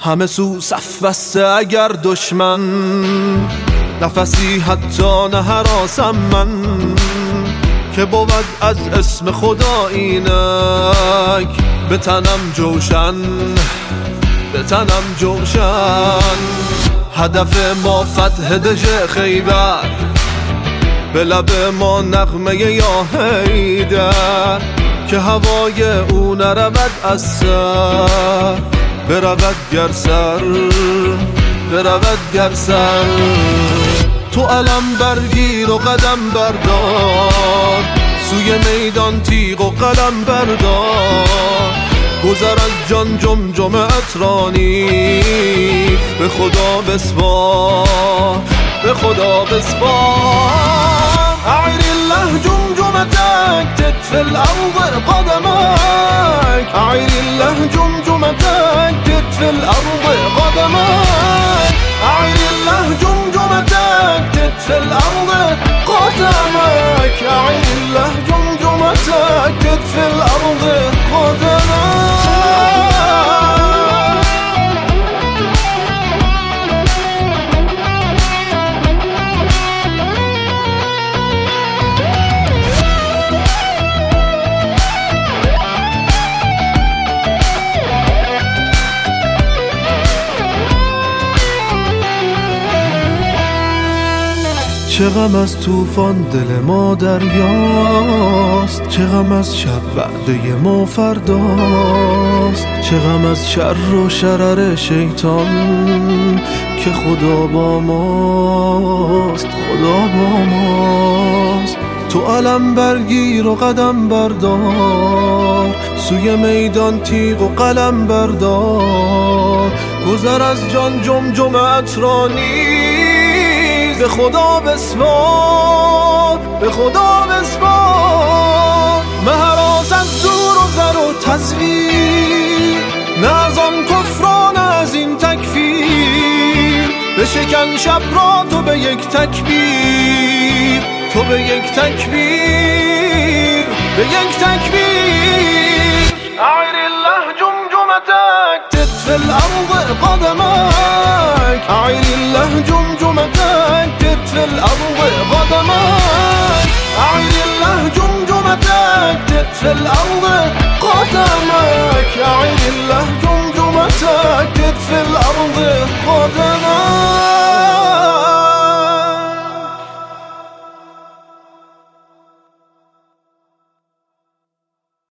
همه سو صف بسته اگر دشمن، نفسی حتی نه هراسم من، که بود از اسم خدا اینک بتنم جوشن، بتنم جوشن. هدف ما فتح دژ خیبر، به لب ما نغمه یا حیدر، که هوای او نرود از سر، برود گر سر، برود گر سر. تو علم برگیر و قدم بردار، سوی میدان تیغ و قلم بردار. گذر از جان جمجمه‌ات رانی، به خدا بسپار، به خدا بسپار. اعر الله جمجمتك تدفي الأرض قدمك، اعر الله جمجمتك تدفي الأرض قدمك، اعر الله جمجمتك تدفي الأرض قدمك، اعر الله جمجمتك تدفي الأرض قدمك. چه غم از طوفان دل ما دریاست، چه غم از شب وعده ما فرداست، چه غم از شر و شرر شیطان، که خدا با ماست، خدا با ماست. تو علم برگیر و قدم بردار، سوی میدان تیغ و قلم بردار. گذر از جان جمجمه‌ات رانی، به خدا بسپار، به خدا بسپار. مهراز از زور و زر و تزویر، نه از آن کفران از این تکفیر. بشکن شب را تو به یک تکبیر، تو به یک تکبیر، به یک تکبیر. اعر الله جمجمتك تدفي الأرض قدمك، اعر الله جمجمتك تدفي الأرض قدمك، اعر الله جمجمتك تدفي الأرض قدمك، اعر الله جمجمتك تدفي الأرض